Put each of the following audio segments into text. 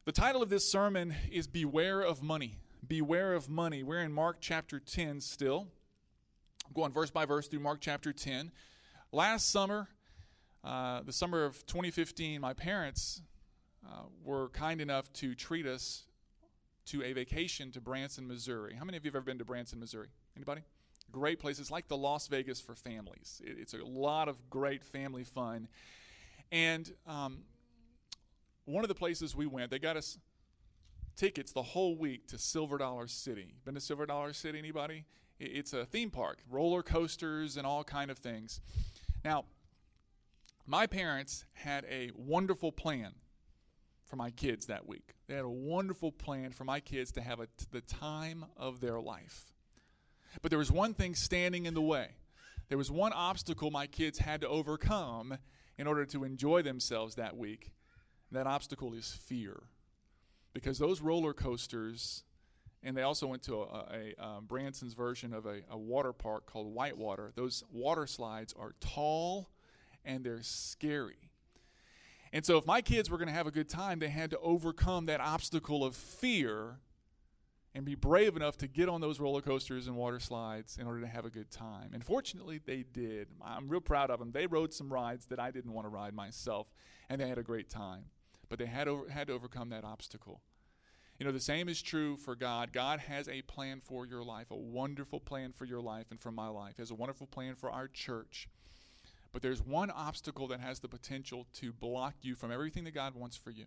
The title of this sermon is Beware of Money. Beware of Money. We're in Mark chapter 10 still. I'm going verse by verse through Mark chapter 10. Last summer, the summer of 2015, my parents were kind enough to treat us to a vacation to Branson, Missouri. How many of you have ever been to Branson, Missouri? Anybody? Great place. It's like the Las Vegas for families. It's a lot of great family fun. And one of the places we went, they got us tickets the whole week to Silver Dollar City. Been to Silver Dollar City, anybody? It's a theme park, roller coasters and all kind of things. Now, my parents had a wonderful plan for my kids that week. They had a wonderful plan for my kids to have the time of their life. But there was one thing standing in the way. There was one obstacle my kids had to overcome in order to enjoy themselves that week. That obstacle is fear. Because those roller coasters, and they also went to Branson's version of a water park called Whitewater. Those water slides are tall and they're scary. And so if my kids were going to have a good time, they had to overcome that obstacle of fear and be brave enough to get on those roller coasters and water slides in order to have a good time. And fortunately, they did. I'm real proud of them. They rode some rides that I didn't want to ride myself, and they had a great time. But they had to overcome that obstacle. You know, the same is true for God. God has a plan for your life, a wonderful plan for your life and for my life. He has a wonderful plan for our church. But there's one obstacle that has the potential to block you from everything that God wants for you.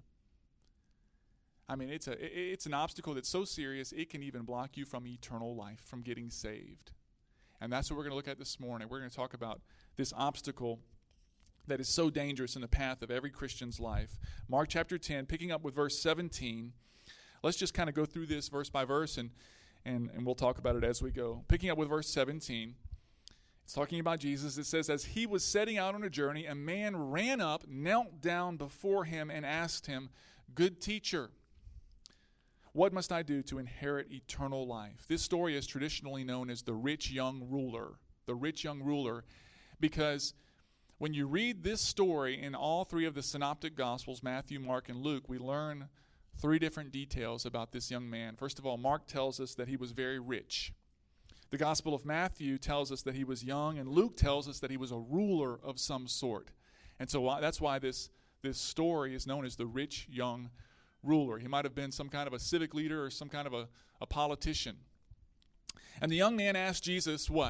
I mean, it's an obstacle that's so serious, it can even block you from eternal life, from getting saved. And that's what we're going to look at this morning. We're going to talk about this obstacle that is so dangerous in the path of every Christian's life. Mark chapter 10, picking up with verse 17. Let's just kind of go through this verse by verse, and we'll talk about it as we go. Picking up with verse 17, it's talking about Jesus. It says, as he was setting out on a journey, a man ran up, knelt down before him, and asked him, good teacher, what must I do to inherit eternal life? This story is traditionally known as the rich young ruler. The rich young ruler, because when you read this story in all three of the synoptic gospels, Matthew, Mark, and Luke, we learn three different details about this young man. First of all, Mark tells us that he was very rich. The Gospel of Matthew tells us that he was young, and Luke tells us that he was a ruler of some sort. And so that's why this story is known as the rich young ruler. He might have been some kind of a civic leader or some kind of a politician. And the young man asked Jesus what?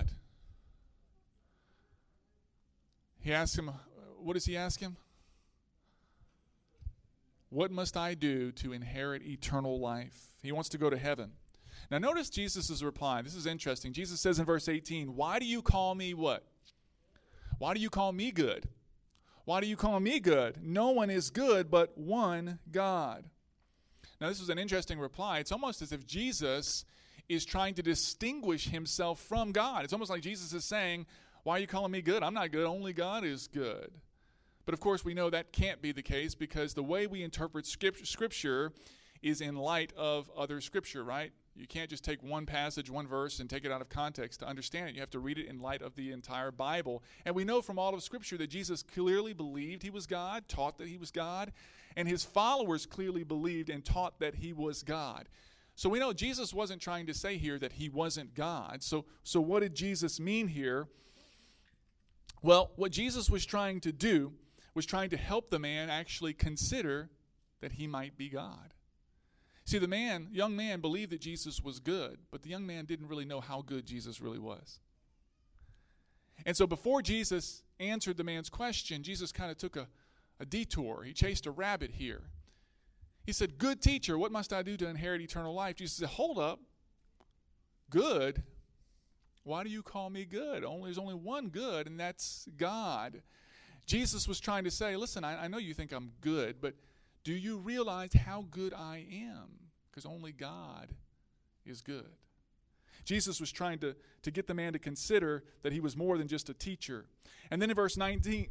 He asked him, what does he ask him? What must I do to inherit eternal life? He wants to go to heaven. Now notice Jesus' reply. This is interesting. Jesus says in verse 18, why do you call me what? Why do you call me good? Why do you call me good? No one is good but one God. Now this is an interesting reply. It's almost as if Jesus is trying to distinguish himself from God. It's almost like Jesus is saying, why are you calling me good? I'm not good. Only God is good. But of course we know that can't be the case because the way we interpret Scripture is in light of other Scripture, right? You can't just take one passage, one verse, and take it out of context to understand it. You have to read it in light of the entire Bible. And we know from all of Scripture that Jesus clearly believed he was God, taught that he was God, and his followers clearly believed and taught that he was God. So we know Jesus wasn't trying to say here that he wasn't God. So what did Jesus mean here? Well, what Jesus was trying to do was trying to help the man actually consider that he might be God. See, the young man believed that Jesus was good, but the young man didn't really know how good Jesus really was. And so before Jesus answered the man's question, Jesus kind of took a detour. He chased a rabbit here. He said, good teacher, what must I do to inherit eternal life? Jesus said, hold up. Good? Why do you call me good? There's only one good, and that's God. Jesus was trying to say, listen, I know you think I'm good, but do you realize how good I am? Because only God is good. Jesus was trying to get the man to consider that he was more than just a teacher. And then in verse 19,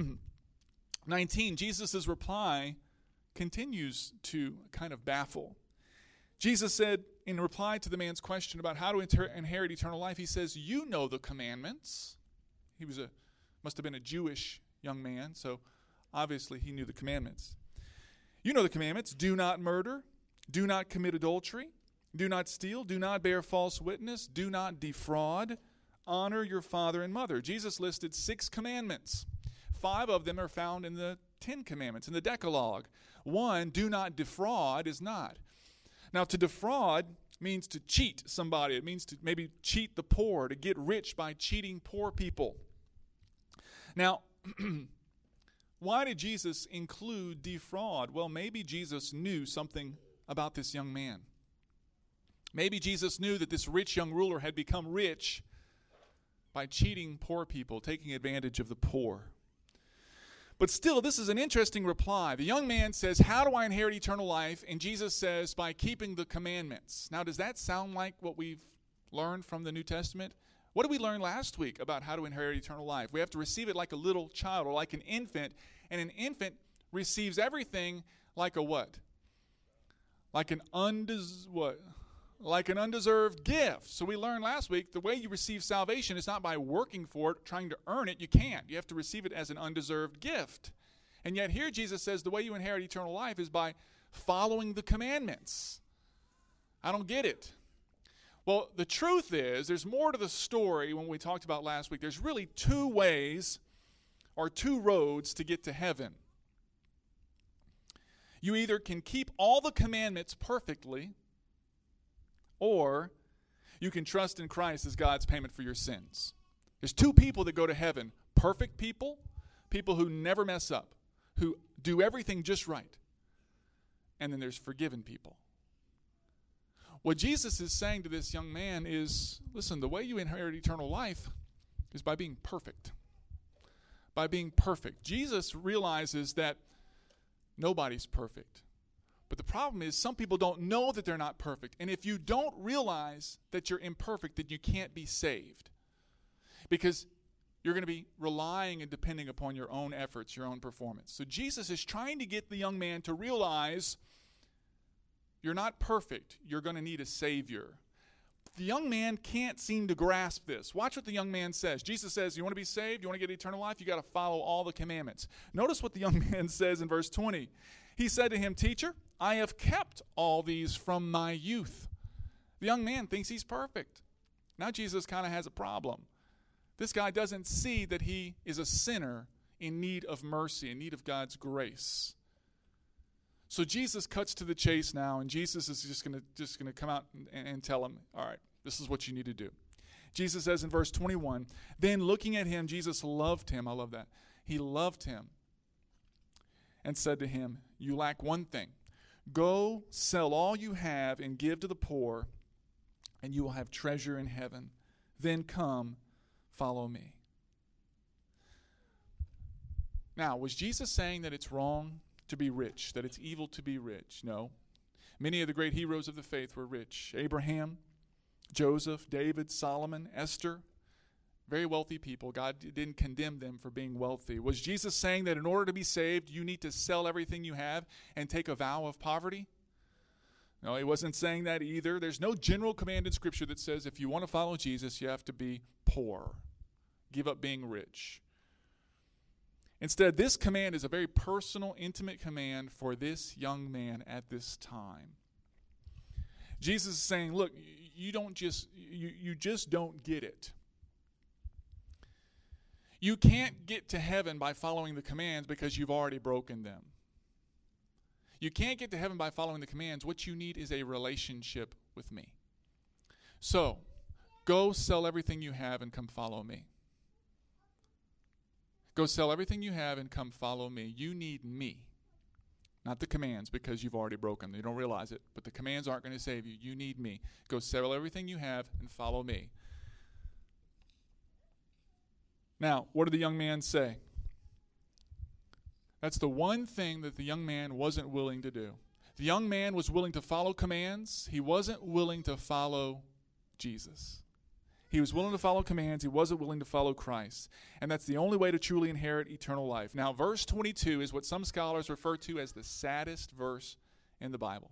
19, Jesus' reply continues to kind of baffle. Jesus said in reply to the man's question about how to inherit eternal life, he says, you know the commandments. He must have been a Jewish young man, so obviously he knew the commandments. You know the commandments. Do not murder. Do not commit adultery. Do not steal. Do not bear false witness. Do not defraud. Honor your father and mother. Jesus listed 6 commandments. 5 of them are found in the 10 commandments, in the Decalogue. 1, do not defraud, is not. Now, to defraud means to cheat somebody. It means to maybe cheat the poor, to get rich by cheating poor people. Now, why did Jesus include defraud? Well, maybe Jesus knew something about this young man. Maybe Jesus knew that this rich young ruler had become rich by cheating poor people, taking advantage of the poor. But still, this is an interesting reply. The young man says, how do I inherit eternal life? And Jesus says, by keeping the commandments. Now, does that sound like what we've learned from the New Testament? What did we learn last week about how to inherit eternal life? We have to receive it like a little child or like an infant. And an infant receives everything like a what? Like an undeserved gift. So we learned last week the way you receive salvation is not by working for it, trying to earn it. You can't. You have to receive it as an undeserved gift. And yet here Jesus says the way you inherit eternal life is by following the commandments. I don't get it. Well, the truth is there's more to the story when we talked about last week. There's really 2 ways or 2 roads to get to heaven. You either can keep all the commandments perfectly, or you can trust in Christ as God's payment for your sins. There's 2 people that go to heaven. Perfect people, people who never mess up, who do everything just right. And then there's forgiven people. What Jesus is saying to this young man is, listen, the way you inherit eternal life is by being perfect. By being perfect. Jesus realizes that nobody's perfect. But the problem is some people don't know that they're not perfect. And if you don't realize that you're imperfect, then you can't be saved. Because you're going to be relying and depending upon your own efforts, your own performance. So Jesus is trying to get the young man to realize you're not perfect. You're going to need a Savior. The young man can't seem to grasp this. Watch what the young man says. Jesus says, you want to be saved? You want to get eternal life? You got to follow all the commandments. Notice what the young man says in verse 20. He said to him, Teacher, I have kept all these from my youth. The young man thinks he's perfect. Now Jesus kind of has a problem. This guy doesn't see that he is a sinner in need of mercy, in need of God's grace. So Jesus cuts to the chase now, and Jesus is just going to come out and tell him, all right, this is what you need to do. Jesus says in verse 21, then looking at him, Jesus loved him. I love that. He loved him and said to him, you lack one thing. Go sell all you have and give to the poor, and you will have treasure in heaven. Then come, follow me. Now, was Jesus saying that it's wrong to be rich, that it's evil to be rich? No. Many of the great heroes of the faith were rich. Abraham, Joseph, David, Solomon, Esther, very wealthy people. God didn't condemn them for being wealthy. Was Jesus saying that in order to be saved, you need to sell everything you have and take a vow of poverty? No, he wasn't saying that either. There's no general command in Scripture that says if you want to follow Jesus, you have to be poor. Give up being rich. Instead, this command is a very personal, intimate command for this young man at this time. Jesus is saying, look, you just don't get it. You can't get to heaven by following the commands because you've already broken them. You can't get to heaven by following the commands. What you need is a relationship with me. So, go sell everything you have and come follow me. Go sell everything you have and come follow me. You need me, not the commands, because you've already broken them. You don't realize it, but the commands aren't going to save you. You need me. Go sell everything you have and follow me. Now, what did the young man say? That's the one thing that the young man wasn't willing to do. The young man was willing to follow commands. He wasn't willing to follow Jesus. He was willing to follow commands. He wasn't willing to follow Christ. And that's the only way to truly inherit eternal life. Now, verse 22 is what some scholars refer to as the saddest verse in the Bible.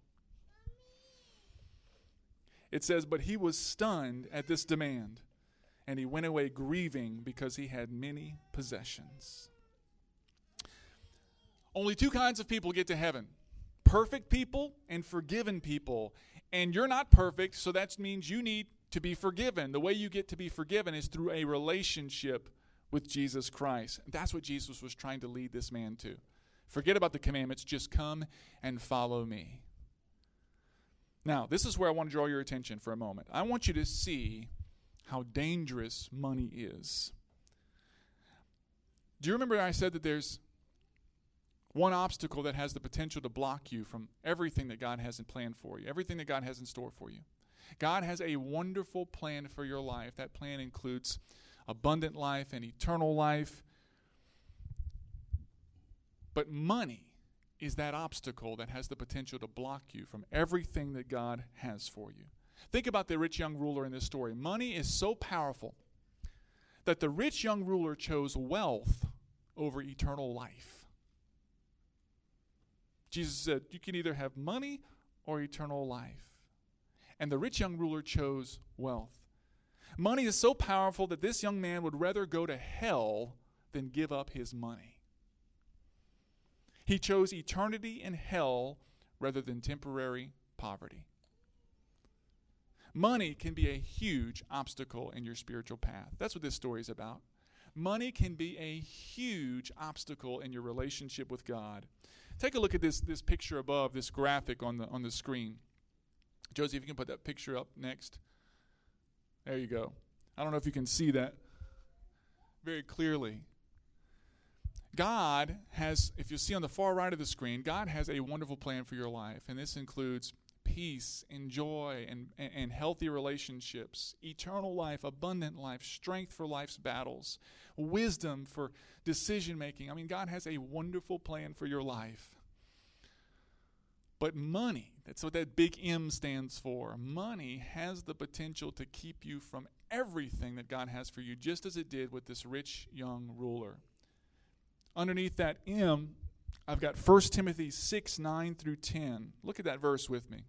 It says, but he was stunned at this demand, and he went away grieving because he had many possessions. Only 2 kinds of people get to heaven. perfect people and forgiven people. And you're not perfect, so that means you need to be forgiven. The way you get to be forgiven is through a relationship with Jesus Christ. That's what Jesus was trying to lead this man to. Forget about the commandments. Just come and follow me. Now, this is where I want to draw your attention for a moment. I want you to see how dangerous money is. Do you remember I said that there's one obstacle that has the potential to block you from everything that God has in plan for you, everything that God has in store for you? God has a wonderful plan for your life. That plan includes abundant life and eternal life. But money is that obstacle that has the potential to block you from everything that God has for you. Think about the rich young ruler in this story. Money is so powerful that the rich young ruler chose wealth over eternal life. Jesus said, you can either have money or eternal life. And the rich young ruler chose wealth. Money is so powerful that this young man would rather go to hell than give up his money. He chose eternity in hell rather than temporary poverty. Money can be a huge obstacle in your spiritual path. That's what this story is about. Money can be a huge obstacle in your relationship with God. Take a look at this picture above, this graphic on the screen. Josie, if you can put that picture up next. There you go. I don't know if you can see that very clearly. God has, if you see on the far right of the screen, God has a wonderful plan for your life. And this includes peace and joy and healthy relationships, eternal life, abundant life, strength for life's battles, wisdom for decision making. I mean, God has a wonderful plan for your life. But money, that's what that big M stands for. Money has the potential to keep you from everything that God has for you, just as it did with this rich young ruler. Underneath that M, I've got 1 Timothy 6, 9 through 10. Look at that verse with me.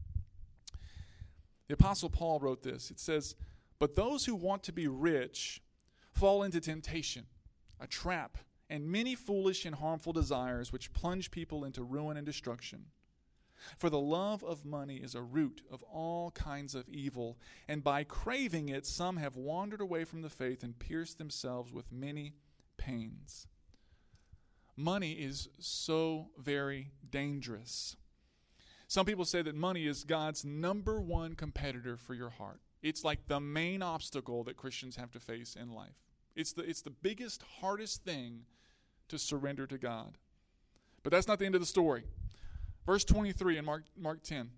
The Apostle Paul wrote this. It says, "But those who want to be rich fall into temptation, a trap, and many foolish and harmful desires which plunge people into ruin and destruction. For the love of money is a root of all kinds of evil, and by craving it some have wandered away from the faith and pierced themselves with many pains." Money is so very dangerous. Some people say that money is God's number one competitor for your heart. It's like the main obstacle that Christians have to face in life. It's the biggest, hardest thing to surrender to God. But that's not the end of the story. Verse 23 in Mark 10.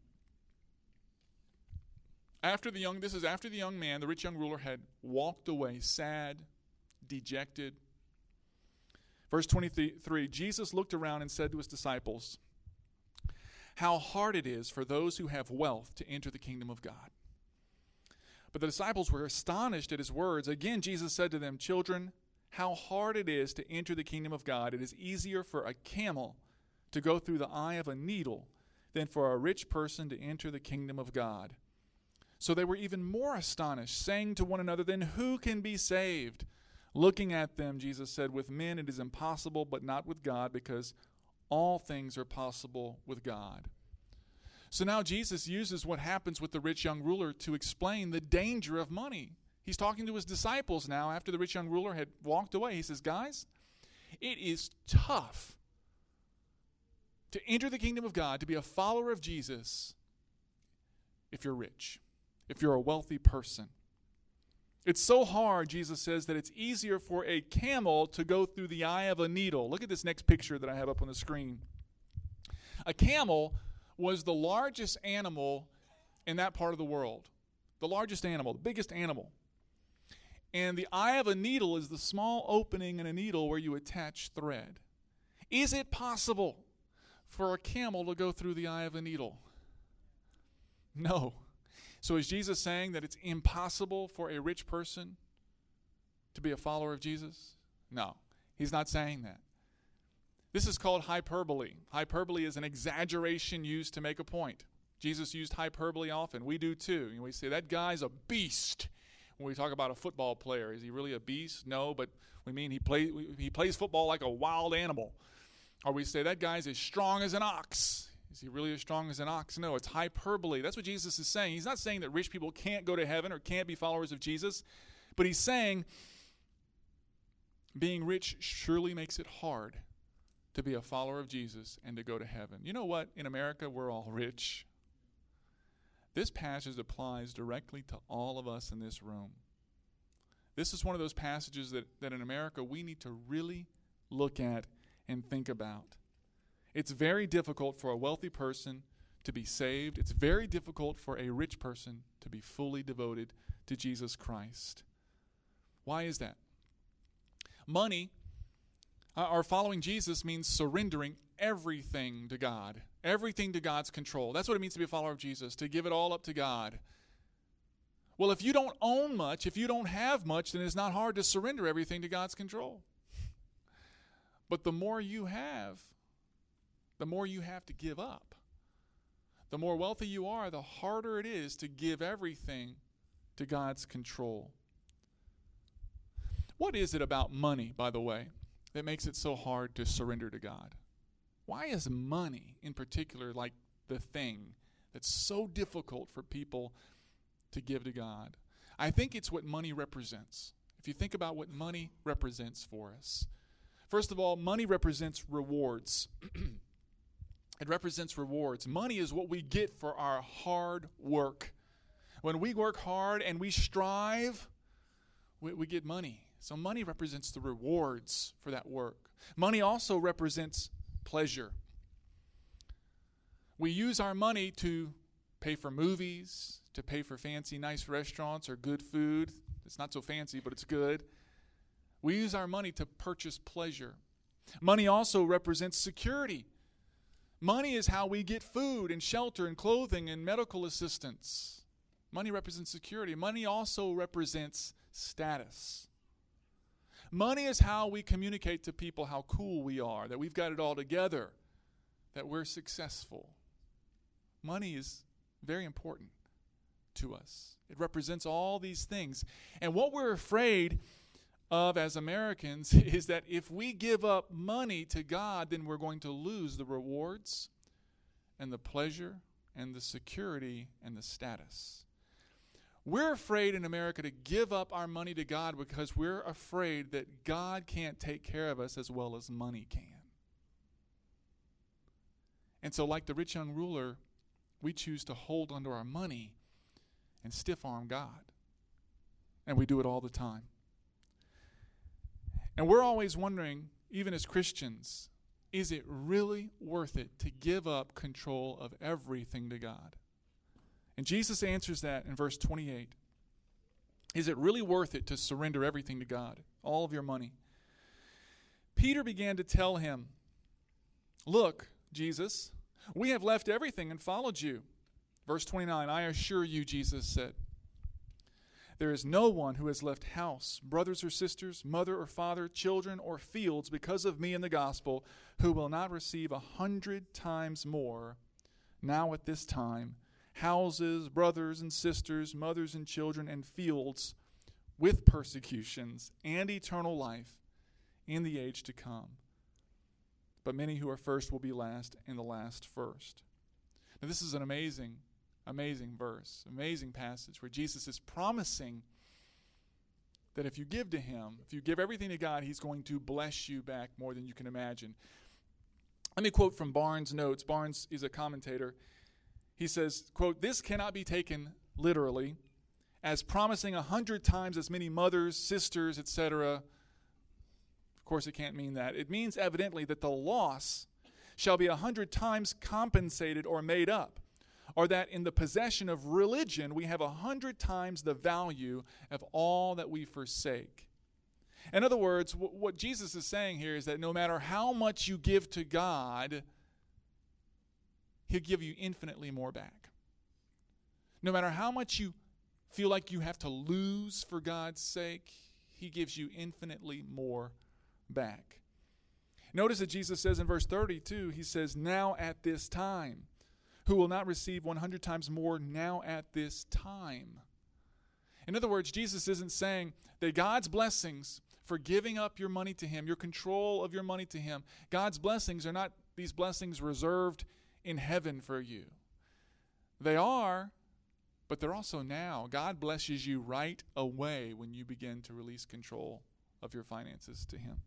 This is after the young man, the rich young ruler, had walked away sad, dejected. Verse 23, Jesus looked around and said to his disciples, "How hard it is for those who have wealth to enter the kingdom of God." But the disciples were astonished at his words. Again, Jesus said to them, "Children, how hard it is to enter the kingdom of God. It is easier for a camel to go through the eye of a needle than for a rich person to enter the kingdom of God." So they were even more astonished, saying to one another, "Then who can be saved?" Looking at them, Jesus said, "With men it is impossible, but not with God, because all things are possible with God." So now Jesus uses what happens with the rich young ruler to explain the danger of money. He's talking to his disciples now after the rich young ruler had walked away. He says, "Guys, it is tough to enter the kingdom of God, to be a follower of Jesus, if you're rich, if you're a wealthy person. It's so hard," Jesus says, "that it's easier for a camel to go through the eye of a needle." Look at this next picture that I have up on the screen. A camel was the largest animal in that part of the world. The largest animal, the biggest animal. And the eye of a needle is the small opening in a needle where you attach thread. Is it possible for a camel to go through the eye of a needle? No. So is Jesus saying that it's impossible for a rich person to be a follower of Jesus? No, he's not saying that. This is called hyperbole. Hyperbole is an exaggeration used to make a point. Jesus used hyperbole often. We do too. And we say, that guy's a beast. When we talk about a football player, is he really a beast? No, but we mean he plays football like a wild animal. Or we say, that guy's as strong as an ox. Is he really as strong as an ox? No, it's hyperbole. That's what Jesus is saying. He's not saying that rich people can't go to heaven or can't be followers of Jesus, but he's saying being rich surely makes it hard to be a follower of Jesus and to go to heaven. You know what? In America, we're all rich. This passage applies directly to all of us in this room. This is one of those passages that in America we need to really look at and think about. It's very difficult for a wealthy person to be saved. It's very difficult for a rich person to be fully devoted to Jesus Christ. Why is that? Money, or following Jesus, means surrendering everything to God, everything to God's control. That's what it means to be a follower of Jesus, to give it all up to God. Well, if you don't own much, if you don't have much, then it's not hard to surrender everything to God's control. But the more you have, the more you have to give up. The more wealthy you are, the harder it is to give everything to God's control. What is it about money, by the way, that makes it so hard to surrender to God? Why is money, in particular, like the thing that's so difficult for people to give to God? I think it's what money represents. If you think about what money represents for us. First of all, money represents rewards. It represents rewards. Money is what we get for our hard work. When we work hard and we strive, we get money. So money represents the rewards for that work. Money also represents pleasure. We use our money to pay for movies, to pay for fancy, nice restaurants or good food. It's not so fancy, but it's good. We use our money to purchase pleasure. Money also represents security. Money is how we get food and shelter and clothing and medical assistance. Money represents security. Money also represents status. Money is how we communicate to people how cool we are, that we've got it all together, that we're successful. Money is very important to us. It represents all these things. And what we're afraid of as Americans is that if we give up money to God, then we're going to lose the rewards and the pleasure and the security and the status. We're afraid in America to give up our money to God because we're afraid that God can't take care of us as well as money can. And so like the rich young ruler, we choose to hold onto our money and stiff-arm God. And we do it all the time. And we're always wondering, even as Christians, is it really worth it to give up control of everything to God? And Jesus answers that in verse 28. Is it really worth it to surrender everything to God, all of your money? Peter began to tell him, "Look, Jesus, we have left everything and followed you." Verse 29, "I assure you," Jesus said, "there is no one who has left house, brothers or sisters, mother or father, children or fields because of me and the gospel, who will not receive 100 times more now at this time, houses, brothers and sisters, mothers and children, and fields with persecutions and eternal life in the age to come. But many who are first will be last, and the last first." Now this is an amazing verse, amazing passage where Jesus is promising that if you give to him, if you give everything to God, he's going to bless you back more than you can imagine. Let me quote from Barnes' notes. Barnes is a commentator. He says, quote, "This cannot be taken literally as promising 100 times as many mothers, sisters, etc. Of course, it can't mean that. It means evidently that the loss shall be 100 times compensated or made up, or that in the possession of religion we have 100 times the value of all that we forsake." In other words, what Jesus is saying here is that no matter how much you give to God, he'll give you infinitely more back. No matter how much you feel like you have to lose for God's sake, he gives you infinitely more back. Notice that Jesus says in verse 32, he says, "Now at this time, who will not receive 100 times more now at this time." In other words, Jesus isn't saying that God's blessings for giving up your money to him, your control of your money to him, God's blessings are not these blessings reserved in heaven for you. They are, but they're also now. God blesses you right away when you begin to release control of your finances to Him.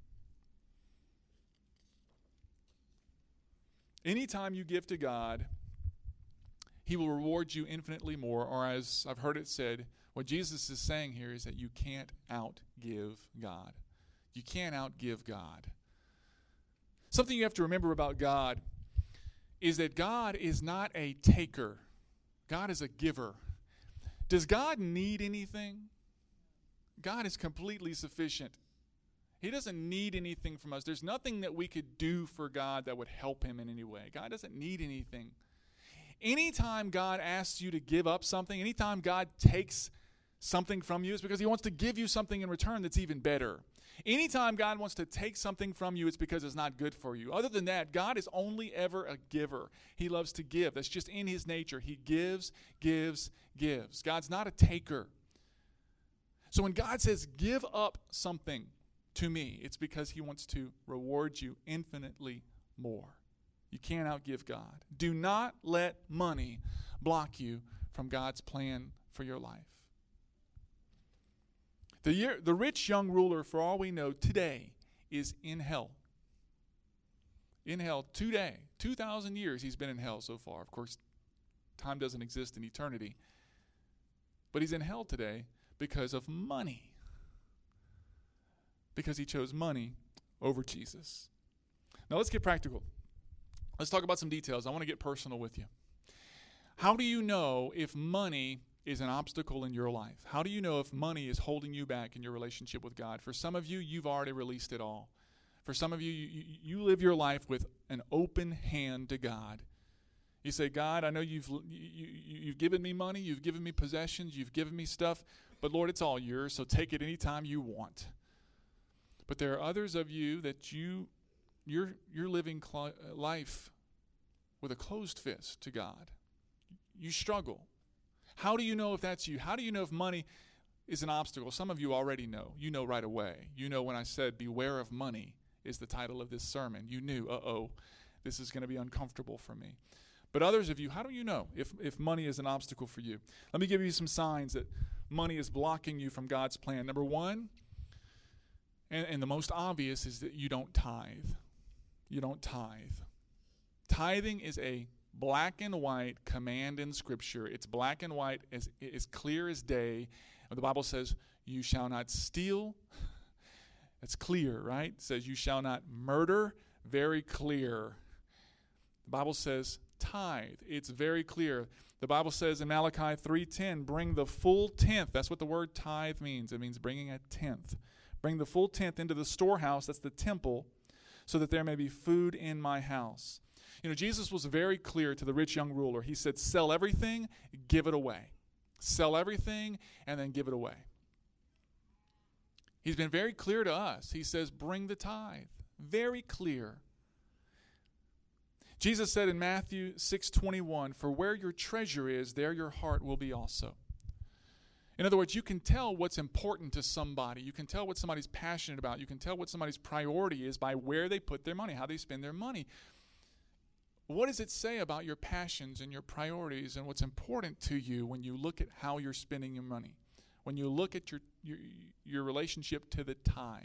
Anytime you give to God, He will reward you infinitely more, or as I've heard it said, what Jesus is saying here is that you can't outgive God. You can't outgive God. Something you have to remember about God is that God is not a taker. God is a giver. Does God need anything? God is completely sufficient. He doesn't need anything from us. There's nothing that we could do for God that would help Him in any way. God doesn't need anything. Anytime God asks you to give up something, anytime God takes something from you, it's because He wants to give you something in return that's even better. Anytime God wants to take something from you, it's because it's not good for you. Other than that, God is only ever a giver. He loves to give. That's just in His nature. He gives, gives, gives. God's not a taker. So when God says, give up something to me, it's because He wants to reward you infinitely more. You can't outgive God. Do not let money block you from God's plan for your life. The rich young ruler, for all we know, today is in hell. In hell today. 2,000 years he's been in hell so far. Of course, time doesn't exist in eternity. But he's in hell today because of money. Because he chose money over Jesus. Now let's get practical. Let's talk about some details. I want to get personal with you. How do you know if money is an obstacle in your life? How do you know if money is holding you back in your relationship with God? For some of you, you've already released it all. For some of you, you live your life with an open hand to God. You say, God, I know you've given me money, you've given me possessions, you've given me stuff, but Lord, it's all yours, so take it anytime you want. But there are others of you that you're living life with a closed fist to God. You struggle. How do you know if that's you? How do you know if money is an obstacle? Some of you already know. You know right away. You know when I said, beware of money is the title of this sermon. You knew, this is going to be uncomfortable for me. But others of you, how do you know if money is an obstacle for you? Let me give you some signs that money is blocking you from God's plan. Number one, and the most obvious, is that you don't tithe. You don't tithe. Tithing is a black and white command in Scripture. It's black and white, as clear as day. The Bible says, you shall not steal. It's clear, right? It says, you shall not murder. Very clear. The Bible says, tithe. It's very clear. The Bible says in Malachi 3:10, bring the full tenth. That's what the word tithe means. It means bringing a tenth. Bring the full tenth into the storehouse, that's the temple, so that there may be food in my house. You know, Jesus was very clear to the rich young ruler. He said, sell everything, give it away. Sell everything, and then give it away. He's been very clear to us. He says, bring the tithe. Very clear. Jesus said in Matthew 6:21, for where your treasure is, there your heart will be also. In other words, you can tell what's important to somebody. You can tell what somebody's passionate about. You can tell what somebody's priority is by where they put their money, how they spend their money. What does it say about your passions and your priorities and what's important to you when you look at how you're spending your money? When you look at your relationship to the tithe?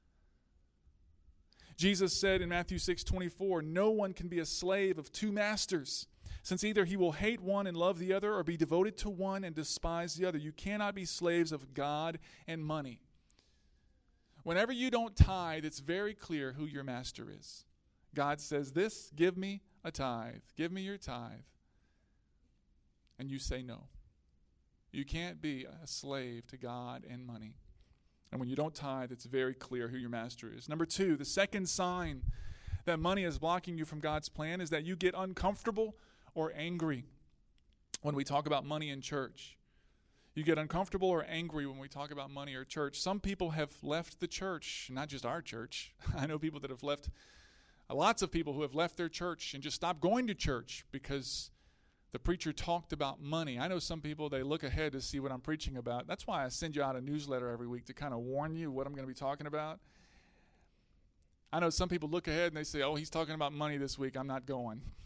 Jesus said in Matthew 6:24, no one can be a slave of two masters, since either he will hate one and love the other, or be devoted to one and despise the other. You cannot be slaves of God and money. Whenever you don't tithe, it's very clear who your master is. God says this, give me a tithe. Give me your tithe. And you say no. You can't be a slave to God and money. And when you don't tithe, it's very clear who your master is. Number two, the second sign that money is blocking you from God's plan is that you get uncomfortable or angry when we talk about money in church. You get uncomfortable or angry when we talk about money or church. Some people have left the church, not just our church. I know people that have left, lots of people who have left their church and just stopped going to church because the preacher talked about money. I know some people, they look ahead to see what I'm preaching about. That's why I send you out a newsletter every week to kind of warn you what I'm going to be talking about. I know some people look ahead and they say, oh, he's talking about money this week. I'm not going.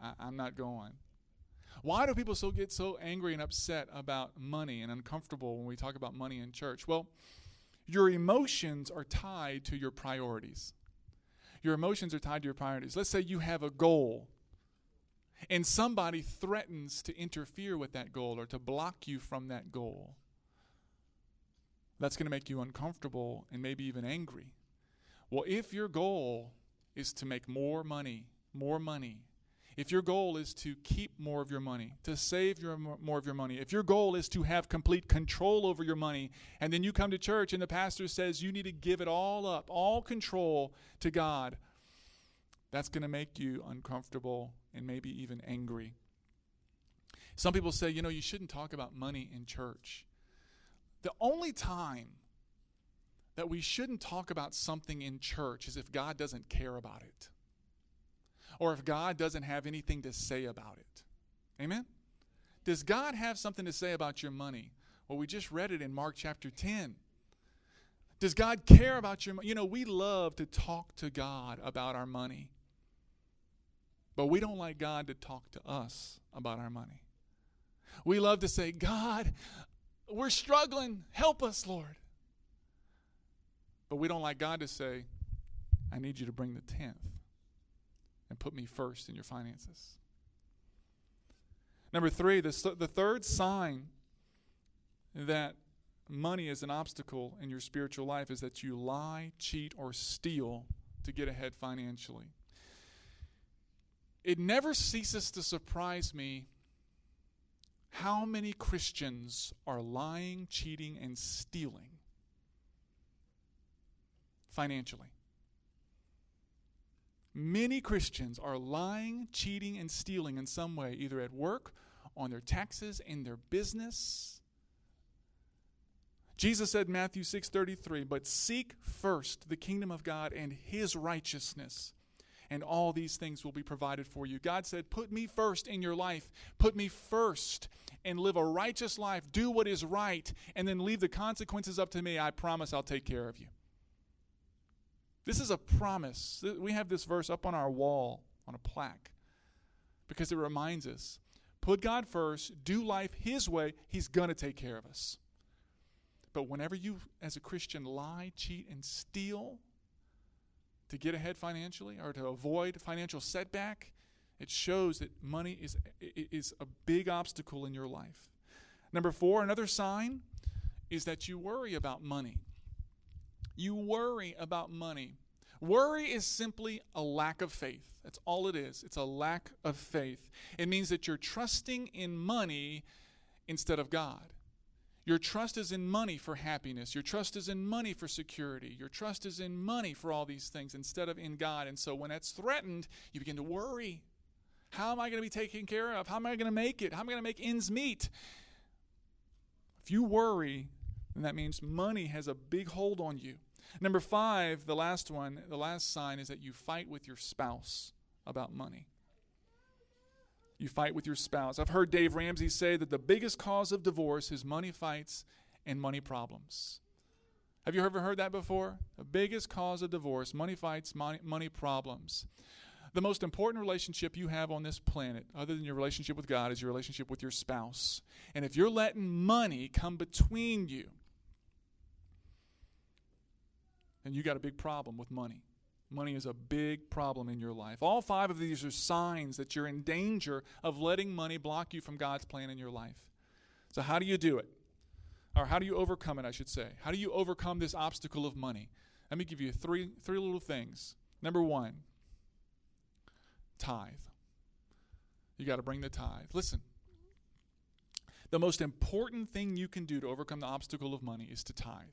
I'm not going. Why do people get so angry and upset about money and uncomfortable when we talk about money in church? Well, your emotions are tied to your priorities. Your emotions are tied to your priorities. Let's say you have a goal, and somebody threatens to interfere with that goal or to block you from that goal. That's going to make you uncomfortable and maybe even angry. Well, if your goal is to make more money, if your goal is to keep more of your money, to save more of your money, if your goal is to have complete control over your money, and then you come to church and the pastor says you need to give it all up, all control to God, that's going to make you uncomfortable and maybe even angry. Some people say, you shouldn't talk about money in church. The only time that we shouldn't talk about something in church is if God doesn't care about it, or if God doesn't have anything to say about it. Amen? Does God have something to say about your money? Well, we just read it in Mark chapter 10. Does God care about your money? We love to talk to God about our money, but we don't like God to talk to us about our money. We love to say, God, we're struggling. Help us, Lord. But we don't like God to say, I need you to bring the 10th and put me first in your finances. Number 3, the third sign that money is an obstacle in your spiritual life is that you lie, cheat, or steal to get ahead financially. It never ceases to surprise me how many Christians are lying, cheating, and stealing financially. Many Christians are lying, cheating, and stealing in some way, either at work, on their taxes, in their business. Jesus said in Matthew 6:33, but seek first the kingdom of God and his righteousness, and all these things will be provided for you. God said, put me first in your life. Put me first and live a righteous life. Do what is right, and then leave the consequences up to me. I promise I'll take care of you. This is a promise. We have this verse up on our wall, on a plaque, because it reminds us, put God first, do life his way, he's going to take care of us. But whenever you, as a Christian, lie, cheat, and steal to get ahead financially or to avoid financial setback, it shows that money is a big obstacle in your life. Number 4, another sign is that you worry about money. You worry about money. Worry is simply a lack of faith. That's all it is. It's a lack of faith. It means that you're trusting in money instead of God. Your trust is in money for happiness. Your trust is in money for security. Your trust is in money for all these things instead of in God. And so when that's threatened, you begin to worry. How am I going to be taken care of? How am I going to make it? How am I going to make ends meet? If you worry, then that means money has a big hold on you. Number 5, the last sign is that you fight with your spouse about money. You fight with your spouse. I've heard Dave Ramsey say that the biggest cause of divorce is money fights and money problems. Have you ever heard that before? The biggest cause of divorce, money fights, money problems. The most important relationship you have on this planet, other than your relationship with God, is your relationship with your spouse. And if you're letting money come between you, then you got a big problem with money. Money is a big problem in your life. All 5 of these are signs that you're in danger of letting money block you from God's plan in your life. So how do you do it? Or how do you overcome it, I should say? How do you overcome this obstacle of money? Let me give you three little things. Number 1, tithe. You got to bring the tithe. Listen, the most important thing you can do to overcome the obstacle of money is to tithe.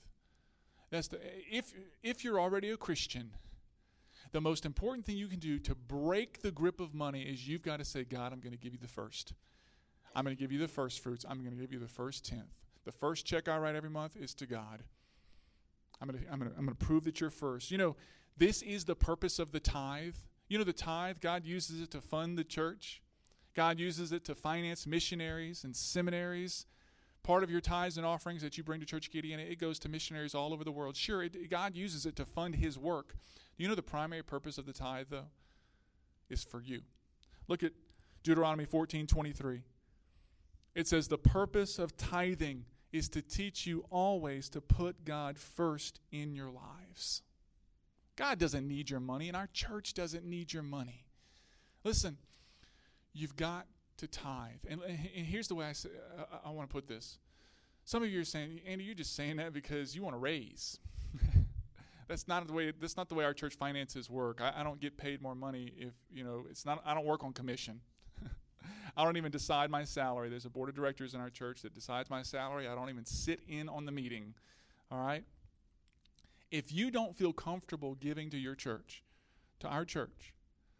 If you're already a Christian, the most important thing you can do to break the grip of money is you've got to say, God, I'm going to give you the first. I'm going to give you the first fruits. I'm going to give you the first 10th. The first check I write every month is to God. I'm going to prove that you're first. This is the purpose of the tithe. The tithe, God uses it to fund the church. God uses it to finance missionaries and seminaries. Part of your tithes and offerings that you bring to Church Gideon, it goes to missionaries all over the world. Sure, God uses it to fund his work. The primary purpose of the tithe, though, is for you. Look at Deuteronomy 14:23. It says, the purpose of tithing is to teach you always to put God first in your lives. God doesn't need your money, and our church doesn't need your money. Listen, you've got to tithe. And here's the way I want to put this. Some of you are saying, Andy, you're just saying that because you want to raise. That's not the way our church finances work. I don't get paid more money if, I don't work on commission. I don't even decide my salary. There's a board of directors in our church that decides my salary. I don't even sit in on the meeting. All right? If you don't feel comfortable giving to your church, to our church,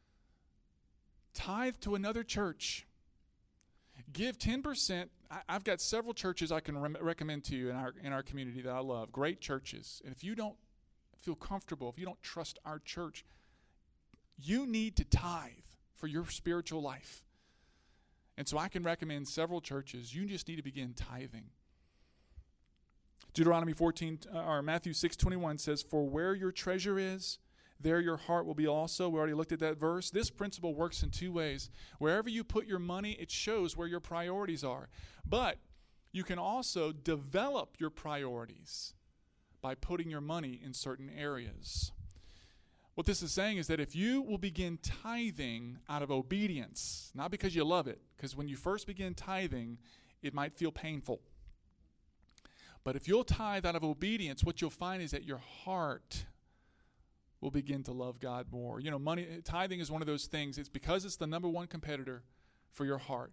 tithe to another church. Give 10%. I've got several churches I can recommend to you in our community that I love. Great churches. And if you don't feel comfortable, if you don't trust our church, you need to tithe for your spiritual life. And so I can recommend several churches. You just need to begin tithing. Matthew 6:21 says, for where your treasure is, there your heart will be also. We already looked at that verse. This principle works in two ways. Wherever you put your money, it shows where your priorities are. But you can also develop your priorities by putting your money in certain areas. What this is saying is that if you will begin tithing out of obedience, not because you love it, because when you first begin tithing, it might feel painful. But if you'll tithe out of obedience, what you'll find is that your heart will begin to love God more. Tithing is one of those things. It's because it's the number one competitor for your heart.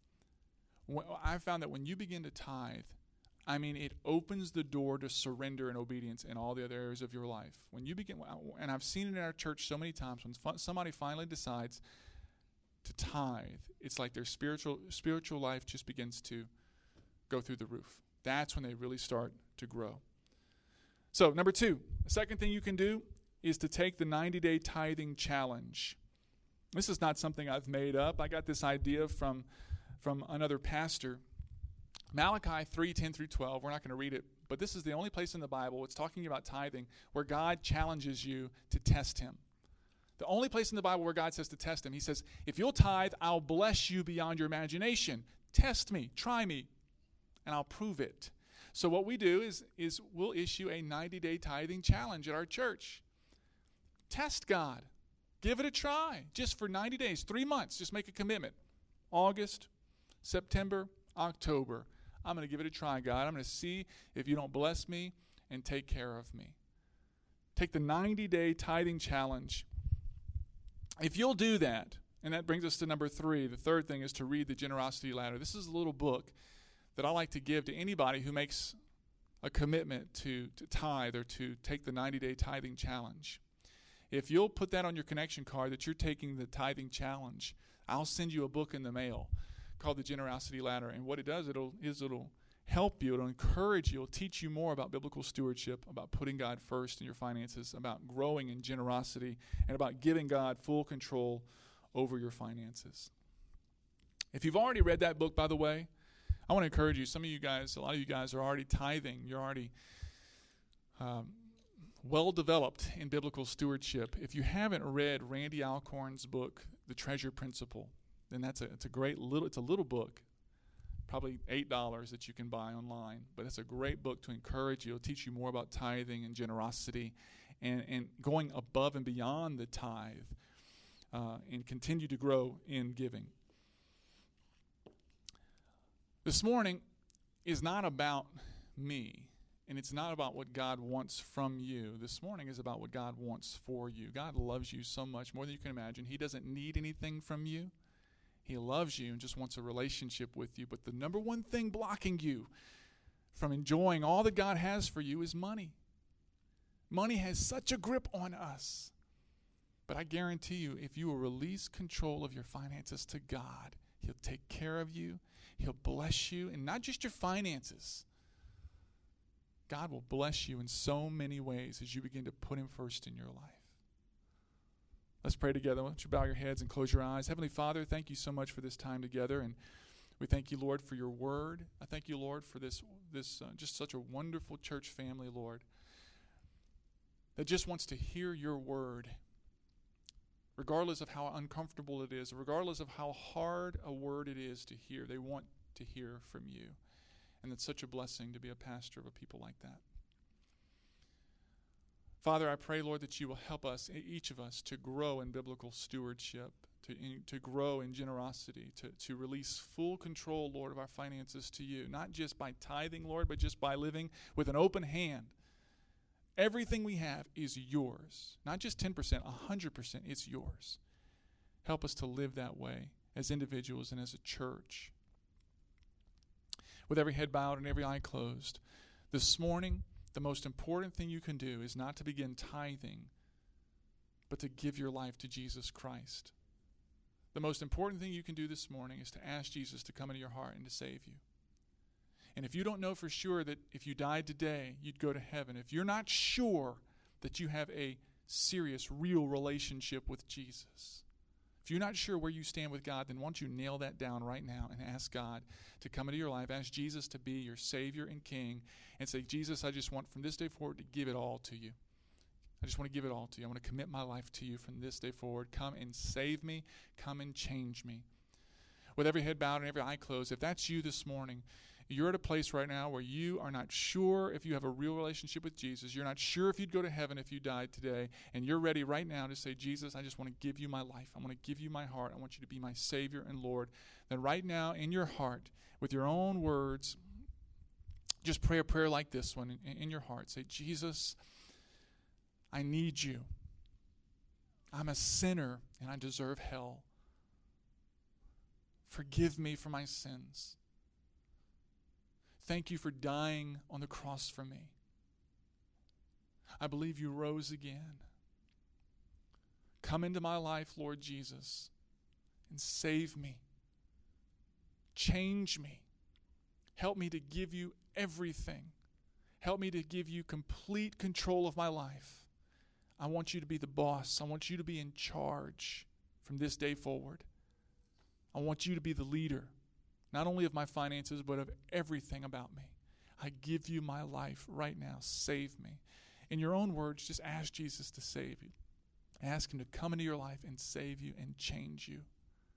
I've found that when you begin to tithe, it opens the door to surrender and obedience in all the other areas of your life. When you begin, and I've seen it in our church so many times, when somebody finally decides to tithe, it's like their spiritual life just begins to go through the roof. That's when they really start to grow. So, number 2, the second thing you can do is to take the 90-day tithing challenge. This is not something I've made up. I got this idea from another pastor. Malachi 3:10-12, we're not going to read it, but this is the only place in the Bible, it's talking about tithing, where God challenges you to test him. The only place in the Bible where God says to test him. He says, if you'll tithe, I'll bless you beyond your imagination. Test me, try me, and I'll prove it. So what we do is we'll issue a 90-day tithing challenge at our church. Test God. Give it a try. Just for 90 days, 3 months. Just make a commitment. August, September, October. I'm going to give it a try, God. I'm going to see if you don't bless me and take care of me. Take the 90-day tithing challenge. If you'll do that, and that brings us to number 3. The third thing is to read the Generosity Ladder. This is a little book that I like to give to anybody who makes a commitment to tithe or to take the 90-day tithing challenge. If you'll put that on your connection card that you're taking the tithing challenge, I'll send you a book in the mail called the Generosity Ladder. And what it does, it'll help you, it'll encourage you, it'll teach you more about biblical stewardship, about putting God first in your finances, about growing in generosity, and about giving God full control over your finances. If you've already read that book, by the way, I want to encourage you. A lot of you guys are already tithing. You're already well developed in biblical stewardship. If you haven't read Randy Alcorn's book, The Treasure Principle, then it's a little book, probably $8 that you can buy online. But it's a great book to encourage you. It'll teach you more about tithing and generosity and going above and beyond the tithe and continue to grow in giving. This morning is not about me, and it's not about what God wants from you. This morning is about what God wants for you. God loves you so much, more than you can imagine. He doesn't need anything from you. He loves you and just wants a relationship with you. But the number one thing blocking you from enjoying all that God has for you is money. Money has such a grip on us. But I guarantee you, if you will release control of your finances to God, He'll take care of you. He'll bless you, and not just your finances. God will bless you in so many ways as you begin to put Him first in your life. Let's pray together. Why don't you bow your heads and close your eyes. Heavenly Father, thank you so much for this time together, and we thank you, Lord, for your word. I thank you, Lord, for this just such a wonderful church family, Lord, that just wants to hear your word. regardless of how uncomfortable it is, regardless of how hard a word it is to hear. They want to hear from you. And it's such a blessing to be a pastor of a people like that. Father, I pray, Lord, that you will help us, each of us, to grow in biblical stewardship, to grow in generosity, to release full control, Lord, of our finances to you, not just by tithing, Lord, but just by living with an open hand. Everything we have is yours. Not just 10%, 100%, it's yours. Help us to live that way as individuals and as a church. With every head bowed and every eye closed, this morning, the most important thing you can do is not to begin tithing, but to give your life to Jesus Christ. The most important thing you can do this morning is to ask Jesus to come into your heart and to save you. And if you don't know for sure that if you died today, you'd go to heaven, if you're not sure that you have a serious, real relationship with Jesus, if you're not sure where you stand with God, then why don't you nail that down right now and ask God to come into your life, ask Jesus to be your Savior and King, and say, Jesus, I just want from this day forward to give it all to you. I just want to give it all to you. I want to commit my life to you from this day forward. Come and save me. Come and change me. With every head bowed and every eye closed, if that's you this morning, you're at a place right now where you are not sure if you have a real relationship with Jesus. You're not sure if you'd go to heaven if you died today. And you're ready right now to say, Jesus, I just want to give you my life. I want to give you my heart. I want you to be my Savior and Lord. Then right now in your heart, with your own words, just pray a prayer like this one in your heart. Say, Jesus, I need you. I'm a sinner and I deserve hell. Forgive me for my sins. Thank you for dying on the cross for me. I believe you rose again. Come into my life, Lord Jesus, and save me. Change me. Help me to give you everything. Help me to give you complete control of my life. I want you to be the boss. I want you to be in charge from this day forward. I want you to be the leader, not only of my finances, but of everything about me. I give you my life right now. Save me. In your own words, just ask Jesus to save you. Ask him to come into your life and save you and change you.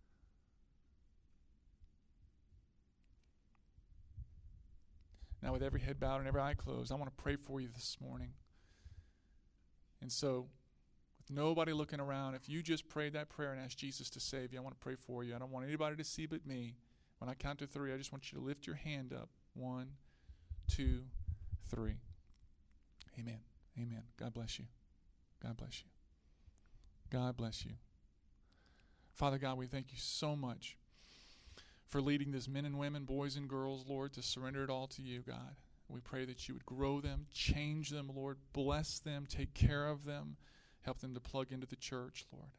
Now, with every head bowed and every eye closed, I want to pray for you this morning. And so, with nobody looking around, if you just prayed that prayer and asked Jesus to save you, I want to pray for you. I don't want anybody to see but me. When I count to 3, I just want you to lift your hand up. 1, 2, 3. Amen. Amen. God bless you. God bless you. God bless you. Father God, we thank you so much for leading these men and women, boys and girls, Lord, to surrender it all to you, God. We pray that you would grow them, change them, Lord, bless them, take care of them, help them to plug into the church, Lord.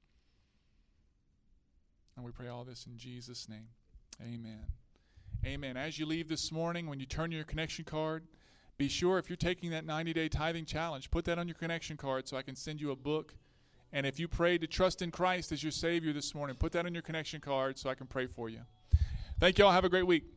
And we pray all this in Jesus' name. Amen. Amen. As you leave this morning, when you turn your connection card, be sure if you're taking that 90-day tithing challenge, put that on your connection card so I can send you a book. And if you prayed to trust in Christ as your Savior this morning, put that on your connection card so I can pray for you. Thank you all. Have a great week.